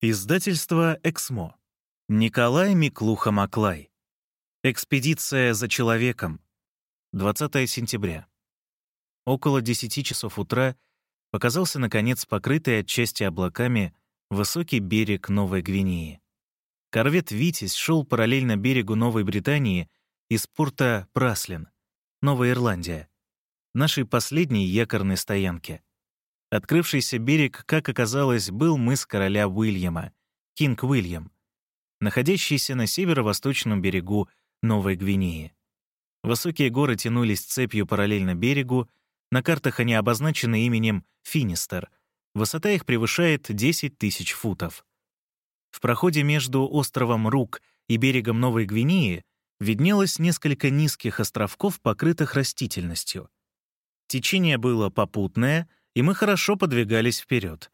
Издательство «Эксмо». Николай Миклуха-Маклай. Экспедиция за человеком. 20 сентября. Около 10 часов утра показался, наконец, покрытый отчасти облаками высокий берег Новой Гвинеи. Корвет «Витязь» шел параллельно берегу Новой Британии из порта Праслин, Новая Ирландия, нашей последней якорной стоянки. Открывшийся берег, как оказалось, был мыс короля Уильяма, Кинг Уильям, находящийся на северо-восточном берегу Новой Гвинеи. Высокие горы тянулись цепью параллельно берегу, на картах они обозначены именем Финистер. Высота их превышает 10 тысяч футов. В проходе между островом Рук и берегом Новой Гвинеи виднелось несколько низких островков, покрытых растительностью. Течение было попутное, и мы хорошо подвигались вперед.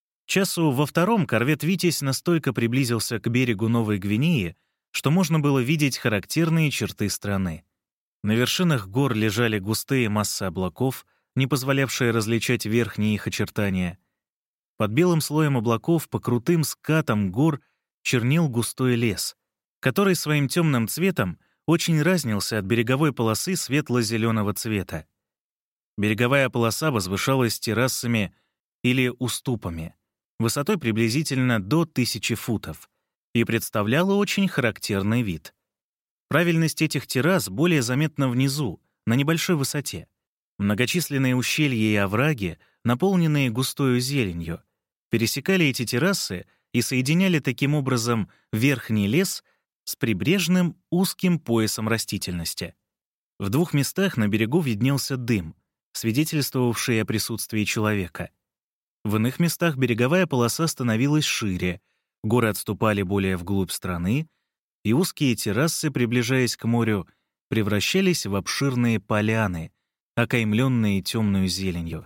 Часу во втором корвет «Витязь» настолько приблизился к берегу Новой Гвинеи, что можно было видеть характерные черты страны. На вершинах гор лежали густые массы облаков, не позволявшие различать верхние их очертания. Под белым слоем облаков по крутым скатам гор чернел густой лес, который своим темным цветом очень разнился от береговой полосы светло-зеленого цвета. Береговая полоса возвышалась террасами или уступами, высотой приблизительно до 1000 футов, и представляла очень характерный вид. Правильность этих террас более заметна внизу, на небольшой высоте. Многочисленные ущелья и овраги, наполненные густою зеленью, пересекали эти террасы и соединяли таким образом верхний лес с прибрежным узким поясом растительности. В 2 местах на берегу виднелся дым, свидетельствовавший о присутствии человека. В иных местах береговая полоса становилась шире, горы отступали более вглубь страны, и узкие террасы, приближаясь к морю, превращались в обширные поляны, окаймленные темную зеленью.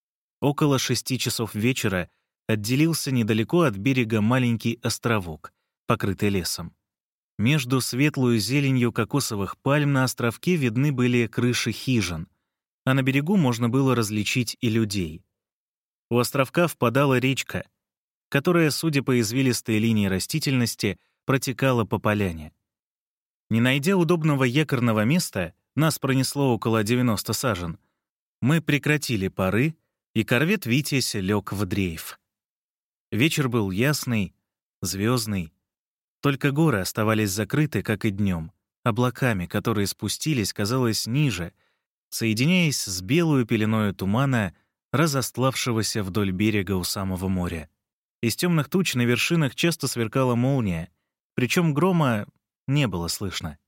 Около 6 часов вечера отделился недалеко от берега маленький островок, покрытый лесом. Между светлую зеленью кокосовых пальм на островке видны были крыши хижин, а на берегу можно было различить и людей. У островка впадала речка, которая, судя по извилистой линии растительности, протекала по поляне. Не найдя удобного якорного места, нас пронесло около 90 сажен, мы прекратили пары, и корвет «Витязь» лег в дрейф. Вечер был ясный, звездный. Только горы оставались закрыты, как и днем, облаками, которые спустились, казалось, ниже, соединяясь с белую пеленою тумана, разостлавшегося вдоль берега у самого моря. Из темных туч на вершинах часто сверкала молния, причем грома не было слышно.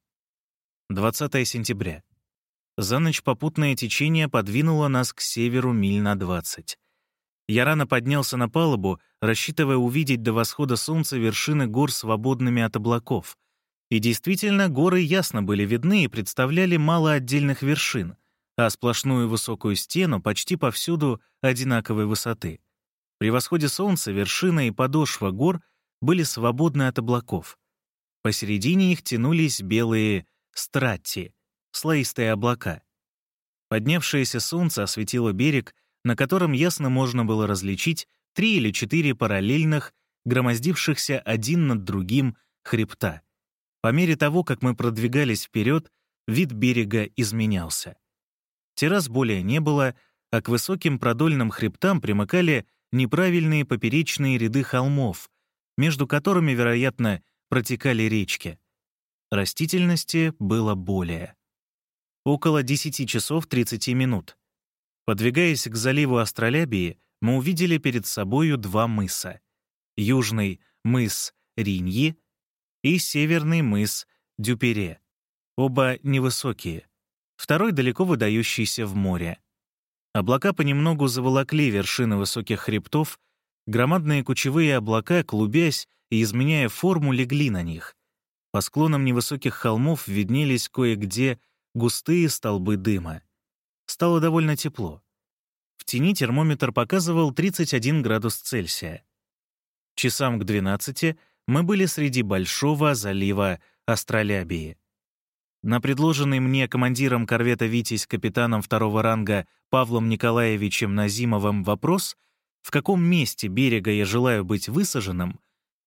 20 сентября. За ночь попутное течение подвинуло нас к северу миль на 20. Я рано поднялся на палубу, рассчитывая увидеть до восхода солнца вершины гор свободными от облаков. И действительно, горы ясно были видны и представляли мало отдельных вершин, а сплошную высокую стену почти повсюду одинаковой высоты. При восходе солнца вершина и подошва гор были свободны от облаков. Посередине их тянулись белые стратти, слоистые облака. Поднявшееся солнце осветило берег, на котором ясно можно было различить 3 или 4 параллельных, громоздившихся один над другим хребта. По мере того, как мы продвигались вперед, вид берега изменялся. Террас более не было, а к высоким продольным хребтам примыкали неправильные поперечные ряды холмов, между которыми, вероятно, протекали речки. Растительности было более. Около 10 часов 30 минут. Подвигаясь к заливу Астролябии, мы увидели перед собою 2 мыса. Южный мыс Риньи и северный мыс Дюпере. Оба невысокие. Второй далеко выдающийся в море. Облака понемногу заволокли вершины высоких хребтов, громадные кучевые облака, клубясь и изменяя форму, легли на них. По склонам невысоких холмов виднелись кое-где густые столбы дыма. Стало довольно тепло. В тени термометр показывал 31 градус Цельсия. Часам к 12 мы были среди большого залива Астролябии. На предложенный мне командиром корвета «Витязь» капитаном 2-го ранга Павлом Николаевичем Назимовым вопрос, в каком месте берега я желаю быть высаженным,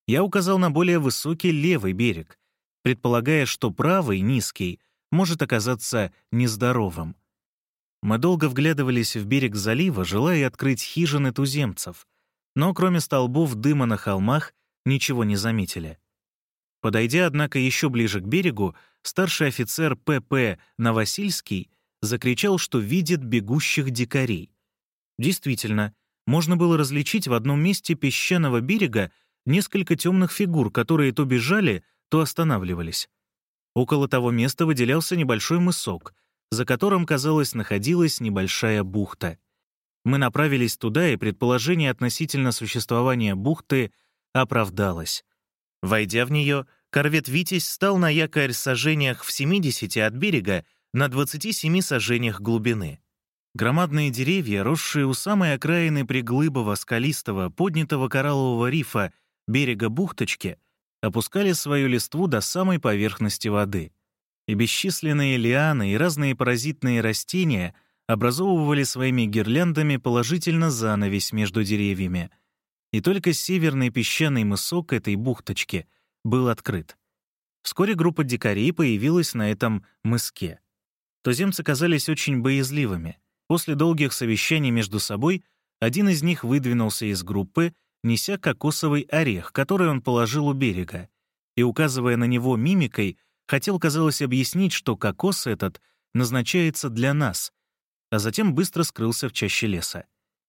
Я указал на более высокий левый берег, предполагая, что правый, низкий, может оказаться нездоровым. Мы долго вглядывались в берег залива, желая открыть хижины туземцев, но кроме столбов дыма на холмах ничего не заметили. Подойдя, однако, еще ближе к берегу, старший офицер П.П. Новосильский закричал, что видит бегущих дикарей. Действительно, можно было различить в одном месте песчаного берега несколько темных фигур, которые то бежали, то останавливались. Около того места выделялся небольшой мысок, за которым, казалось, находилась небольшая бухта. Мы направились туда, и предположение относительно существования бухты оправдалось. Войдя в нее, корвет «Витязь» стал на якорь в сажениях в 70 от берега на 27 сажениях глубины. Громадные деревья, росшие у самой окраины приглыбого, скалистого, поднятого кораллового рифа берега бухточки, опускали свою листву до самой поверхности воды. И бесчисленные лианы и разные паразитные растения образовывали своими гирляндами положительно занавесь между деревьями. И только северный песчаный мысок этой бухточки был открыт. Вскоре группа дикарей появилась на этом мыске. Туземцы казались очень боязливыми. После долгих совещаний между собой один из них выдвинулся из группы, неся кокосовый орех, который он положил у берега, и, указывая на него мимикой, хотел, казалось, объяснить, что кокос этот назначается для нас, а затем быстро скрылся в чаще леса.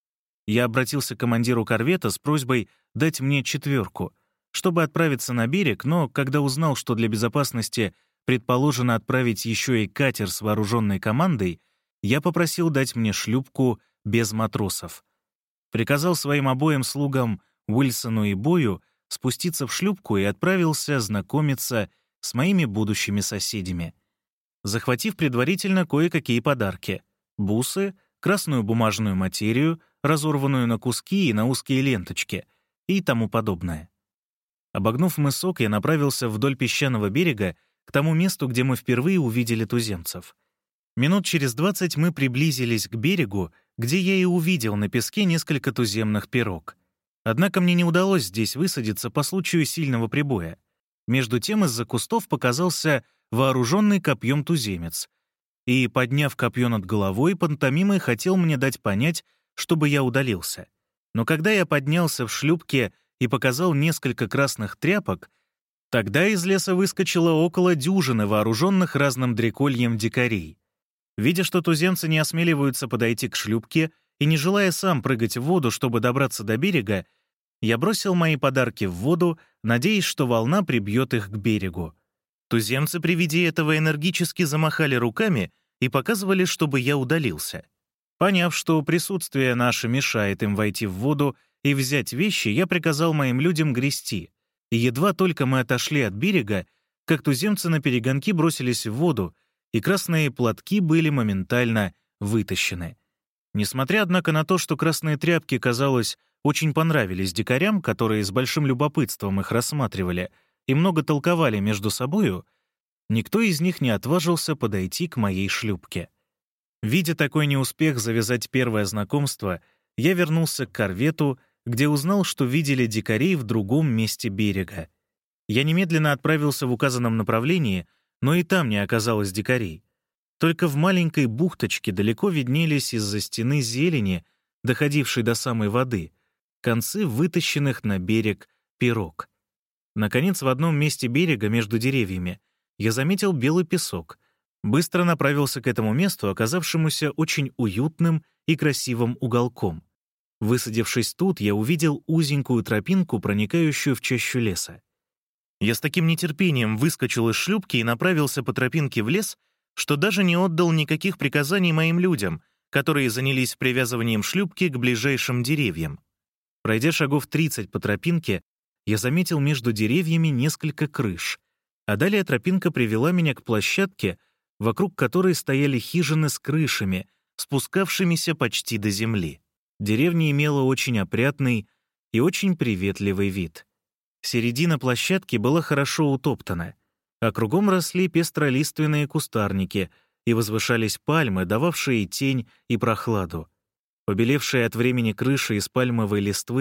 Я обратился к командиру корвета с просьбой дать мне 4, чтобы отправиться на берег, но когда узнал, что для безопасности предположено отправить еще и катер с вооруженной командой, я попросил дать мне шлюпку без матросов. Приказал своим обоим слугам Уилсону и Бою спуститься в шлюпку и отправился знакомиться с моими будущими соседями, захватив предварительно кое-какие подарки — бусы, красную бумажную материю, разорванную на куски и на узкие ленточки и тому подобное. Обогнув мысок, я направился вдоль песчаного берега к тому месту, где мы впервые увидели туземцев. Минут через 20 мы приблизились к берегу, где я и увидел на песке несколько туземных пирог. Однако мне не удалось здесь высадиться по случаю сильного прибоя. Между тем из-за кустов показался вооруженный копьем туземец и, подняв копье над головой, пантомимой хотел мне дать понять, чтобы я удалился. Но когда я поднялся в шлюпке и показал несколько красных тряпок, тогда из леса выскочило около дюжины вооруженных разным дрекольем дикарей. Видя, что туземцы не осмеливаются подойти к шлюпке и не желая сам прыгать в воду, чтобы добраться до берега, я бросил мои подарки в воду, надеясь, что волна прибьет их к берегу. Туземцы при виде этого энергически замахали руками и показывали, чтобы я удалился. Поняв, что присутствие наше мешает им войти в воду и взять вещи, я приказал моим людям грести. И едва только мы отошли от берега, как туземцы наперегонки бросились в воду, и красные платки были моментально вытащены. Несмотря, однако, на то, что красные тряпки, казалось, очень понравились дикарям, которые с большим любопытством их рассматривали и много толковали между собою, никто из них не отважился подойти к моей шлюпке. Видя такой неуспех завязать первое знакомство, я вернулся к корвету, где узнал, что видели дикарей в другом месте берега. Я немедленно отправился в указанном направлении, но и там не оказалось дикарей. Только в маленькой бухточке далеко виднелись из-за стены зелени, доходившей до самой воды, концы вытащенных на берег пирог. Наконец, в одном месте берега между деревьями я заметил белый песок, быстро направился к этому месту, оказавшемуся очень уютным и красивым уголком. Высадившись тут, я увидел узенькую тропинку, проникающую в чащу леса. Я с таким нетерпением выскочил из шлюпки и направился по тропинке в лес, что даже не отдал никаких приказаний моим людям, которые занялись привязыванием шлюпки к ближайшим деревьям. Пройдя шагов 30 по тропинке, я заметил между деревьями несколько крыш, а далее тропинка привела меня к площадке, вокруг которой стояли хижины с крышами, спускавшимися почти до земли. Деревня имела очень опрятный и очень приветливый вид. Середина площадки была хорошо утоптана, а кругом росли пестролиственные кустарники и возвышались пальмы, дававшие тень и прохладу. Побелевшие от времени крыши из пальмовой листвы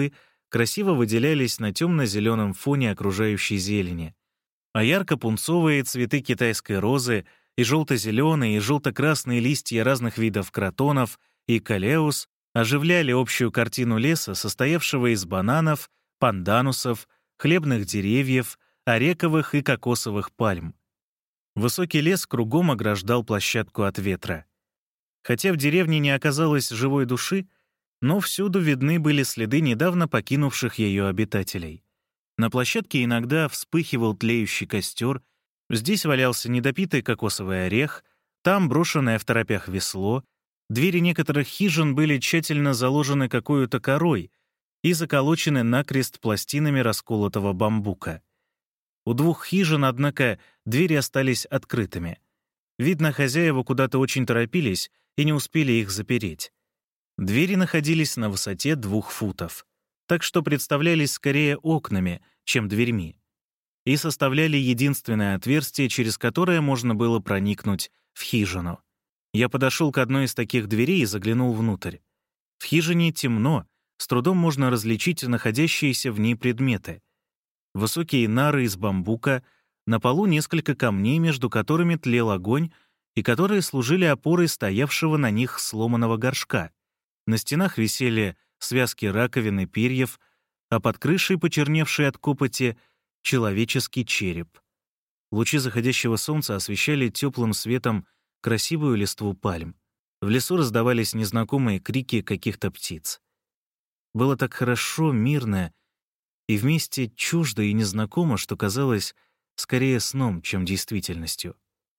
красиво выделялись на темно-зеленом фоне окружающей зелени, а ярко-пунцовые цветы китайской розы и желто-зеленые и желто-красные листья разных видов кротонов и калеус оживляли общую картину леса, состоявшего из бананов, панданусов, хлебных деревьев, арековых и кокосовых пальм. Высокий лес кругом ограждал площадку от ветра. Хотя в деревне не оказалось живой души, но всюду видны были следы недавно покинувших ее обитателей. На площадке иногда вспыхивал тлеющий костер, здесь валялся недопитый кокосовый орех, там брошенное в торопях весло, двери некоторых хижин были тщательно заложены какой-то корой и заколочены накрест пластинами расколотого бамбука. У двух хижин, однако, двери остались открытыми. Видно, хозяева куда-то очень торопились и не успели их запереть. Двери находились на высоте 2 футов, так что представлялись скорее окнами, чем дверьми, и составляли единственное отверстие, через которое можно было проникнуть в хижину. Я подошел к одной из таких дверей и заглянул внутрь. В хижине темно, с трудом можно различить находящиеся в ней предметы. Высокие нары из бамбука, на полу несколько камней, между которыми тлел огонь, и которые служили опорой стоявшего на них сломанного горшка. На стенах висели связки раковин и перьев, а под крышей, почерневшей от копоти, человеческий череп. Лучи заходящего солнца освещали теплым светом красивую листву пальм. В лесу раздавались незнакомые крики каких-то птиц. Было так хорошо, мирно и вместе чуждо и незнакомо, что казалось скорее сном, чем действительностью.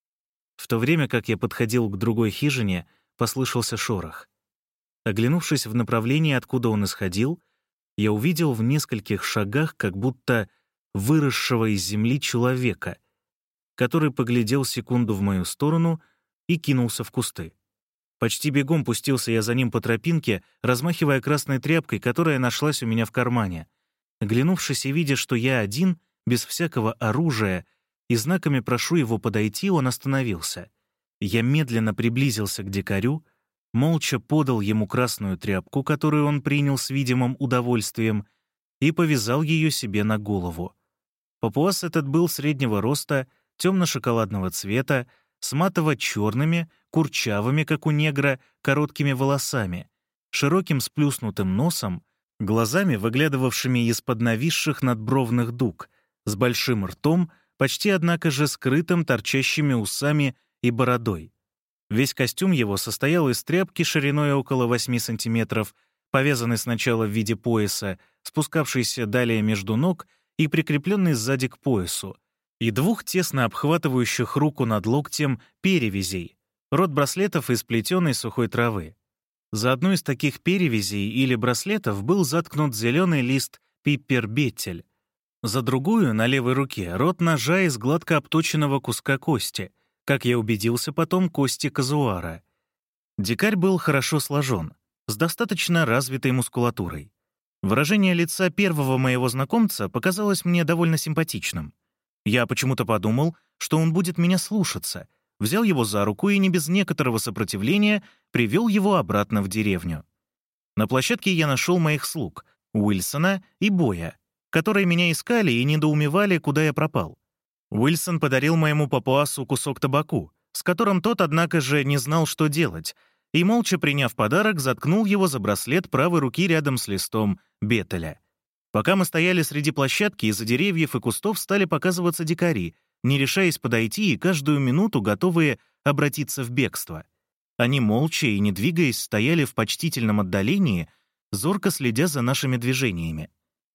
В то время как я подходил к другой хижине, послышался шорох. Оглянувшись в направлении, откуда он исходил, я увидел в нескольких шагах как будто выросшего из земли человека, который поглядел секунду в мою сторону и кинулся в кусты. Почти бегом пустился я за ним по тропинке, размахивая красной тряпкой, которая нашлась у меня в кармане. Оглянувшись и видя, что я один, без всякого оружия, и знаками прошу его подойти, он остановился. Я медленно приблизился к дикарю, молча подал ему красную тряпку, которую он принял с видимым удовольствием, и повязал ее себе на голову. Папуас этот был среднего роста, темно-шоколадного цвета, с матово-черными, курчавыми, как у негра, короткими волосами, широким сплюснутым носом, глазами, выглядывавшими из-под нависших надбровных дуг, с большим ртом, почти, однако же, скрытым торчащими усами и бородой. Весь костюм его состоял из тряпки шириной около 8 сантиметров, повязанной сначала в виде пояса, спускавшейся далее между ног и прикрепленной сзади к поясу, и 2 тесно обхватывающих руку над локтем перевязей, рот браслетов из плетеной сухой травы. За одну из таких перевязей или браслетов был заткнут зеленый лист пиппербеттель, за другую, на левой руке, рот ножа из гладко обточенного куска кости, как я убедился потом, кости казуара. Дикарь был хорошо сложен, с достаточно развитой мускулатурой. Выражение лица первого моего знакомца показалось мне довольно симпатичным. Я почему-то подумал, что он будет меня слушаться, взял его за руку и не без некоторого сопротивления привел его обратно в деревню. На площадке я нашел моих слуг, Уильсона и Боя, которые меня искали и недоумевали, куда я пропал. Уильсон подарил моему папуасу кусок табаку, с которым тот, однако же, не знал, что делать, и, молча приняв подарок, заткнул его за браслет правой руки рядом с листом бетеля. Пока мы стояли среди площадки, из-за деревьев и кустов стали показываться дикари, не решаясь подойти и каждую минуту готовые обратиться в бегство. Они молча и не двигаясь стояли в почтительном отдалении, зорко следя за нашими движениями.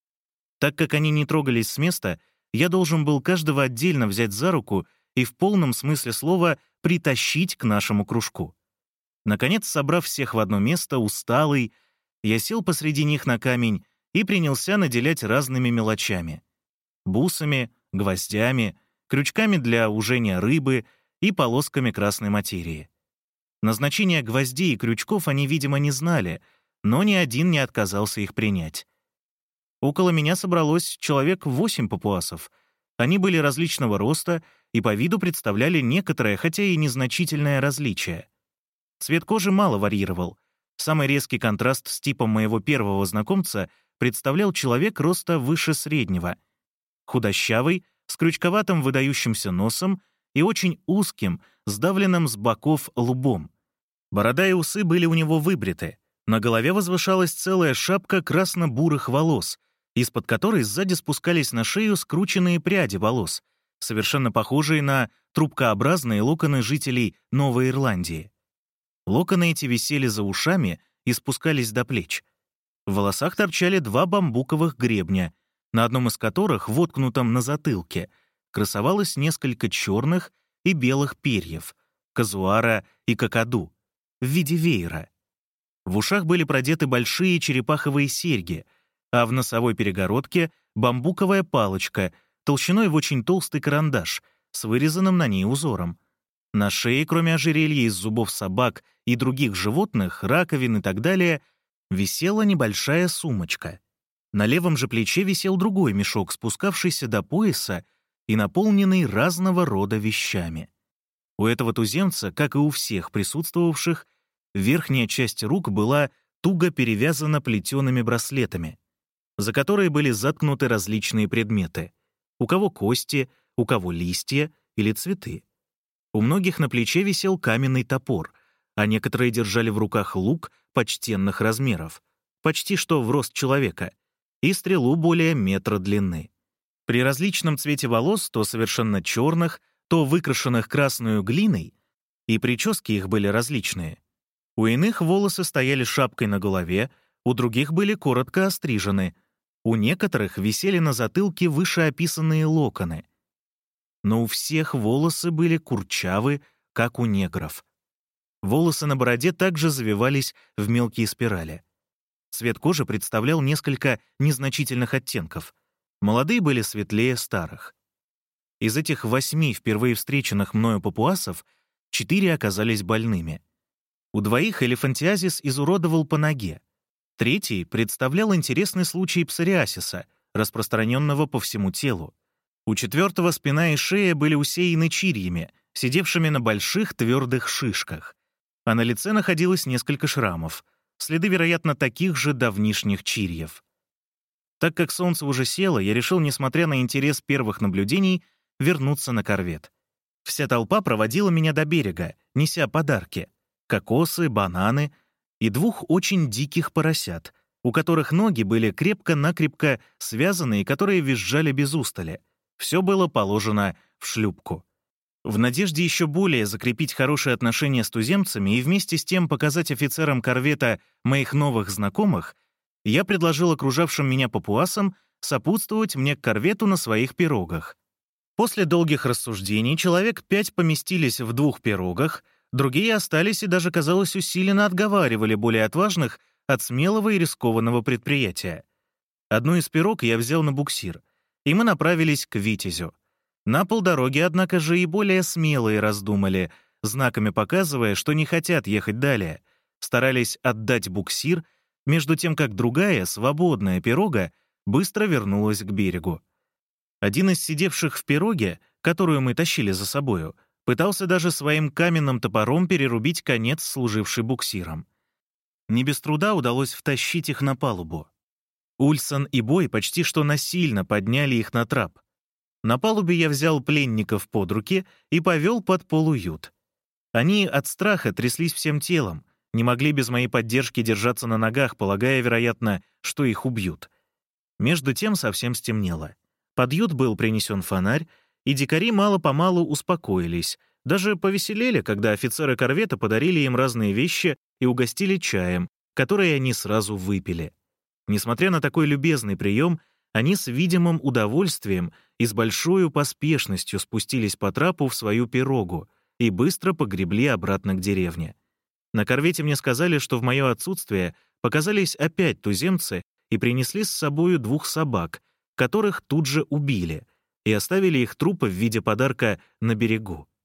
Так как они не трогались с места, я должен был каждого отдельно взять за руку и в полном смысле слова притащить к нашему кружку. Наконец, собрав всех в одно место, усталый, я сел посреди них на камень и принялся наделять разными мелочами — бусами, гвоздями, крючками для ужения рыбы и полосками красной материи. Назначение гвоздей и крючков они, видимо, не знали, но ни один не отказался их принять. Около меня собралось человек 8 папуасов. Они были различного роста и по виду представляли некоторое, хотя и незначительное различие. Цвет кожи мало варьировал. Самый резкий контраст с типом моего первого знакомца представлял человек роста выше среднего. Худощавый, с крючковатым выдающимся носом и очень узким, сдавленным с боков лбом. Борода и усы были у него выбриты. На голове возвышалась целая шапка красно-бурых волос, из-под которой сзади спускались на шею скрученные пряди волос, совершенно похожие на трубкообразные локоны жителей Новой Ирландии. Локоны эти висели за ушами и спускались до плеч. В волосах торчали два бамбуковых гребня, на одном из которых, воткнутом на затылке, красовалось несколько черных и белых перьев, казуара и какаду, в виде веера. В ушах были продеты большие черепаховые серьги, а в носовой перегородке — бамбуковая палочка, толщиной в очень толстый карандаш, с вырезанным на ней узором. На шее, кроме ожерелья из зубов собак и других животных, раковин и так далее, висела небольшая сумочка. На левом же плече висел другой мешок, спускавшийся до пояса и наполненный разного рода вещами. У этого туземца, как и у всех присутствовавших, верхняя часть рук была туго перевязана плетеными браслетами, за которые были заткнуты различные предметы. У кого кости, у кого листья или цветы. У многих на плече висел каменный топор, а некоторые держали в руках лук почтенных размеров, почти что в рост человека, и стрелу более метра длины. При различном цвете волос, то совершенно черных, то выкрашенных красной глиной, и прически их были различные. У иных волосы стояли шапкой на голове, у других были коротко острижены, у некоторых висели на затылке вышеописанные локоны. Но у всех волосы были курчавы, как у негров. Волосы на бороде также завивались в мелкие спирали. Цвет кожи представлял несколько незначительных оттенков. Молодые были светлее старых. Из этих 8 впервые встреченных мною папуасов 4 оказались больными. У 2 элефантиазис изуродовал по ноге. 3 представлял интересный случай псориасиса, распространенного по всему телу. У 4 спина и шея были усеяны чирьями, сидевшими на больших твердых шишках, а на лице находилось несколько шрамов, следы, вероятно, таких же давнишних чирьев. Так как солнце уже село, я решил, несмотря на интерес первых наблюдений, вернуться на корвет. Вся толпа проводила меня до берега, неся подарки — кокосы, бананы и 2 очень диких поросят, у которых ноги были крепко-накрепко связаны и которые визжали без устали. Все было положено в шлюпку. В надежде еще более закрепить хорошие отношения с туземцами и вместе с тем показать офицерам корвета моих новых знакомых, я предложил окружавшим меня папуасам сопутствовать мне к корвету на своих пирогах. После долгих рассуждений человек 5 поместились в 2 пирогах, другие остались и даже, казалось, усиленно отговаривали более отважных от смелого и рискованного предприятия. Одну из пирог я взял на буксир, и мы направились к Витязю. На полдороги, однако же, и более смелые раздумали, знаками показывая, что не хотят ехать далее, старались отдать буксир, между тем как другая, свободная пирога быстро вернулась к берегу. Один из сидевших в пироге, которую мы тащили за собою, пытался даже своим каменным топором перерубить конец, служивший буксиром. Не без труда удалось втащить их на палубу. Ульсон и Бой почти что насильно подняли их на трап. На палубе я взял пленников под руки и повел под полуют. Они от страха тряслись всем телом, не могли без моей поддержки держаться на ногах, полагая, вероятно, что их убьют. Между тем совсем стемнело. Под ют был принесен фонарь, и дикари мало-помалу успокоились, даже повеселели, когда офицеры корвета подарили им разные вещи и угостили чаем, который они сразу выпили. Несмотря на такой любезный прием, они с видимым удовольствием и с большой поспешностью спустились по трапу в свою пирогу и быстро погребли обратно к деревне. На корвете мне сказали, что в мое отсутствие показались опять туземцы и принесли с собою 2 собак, которых тут же убили, и оставили их трупы в виде подарка на берегу.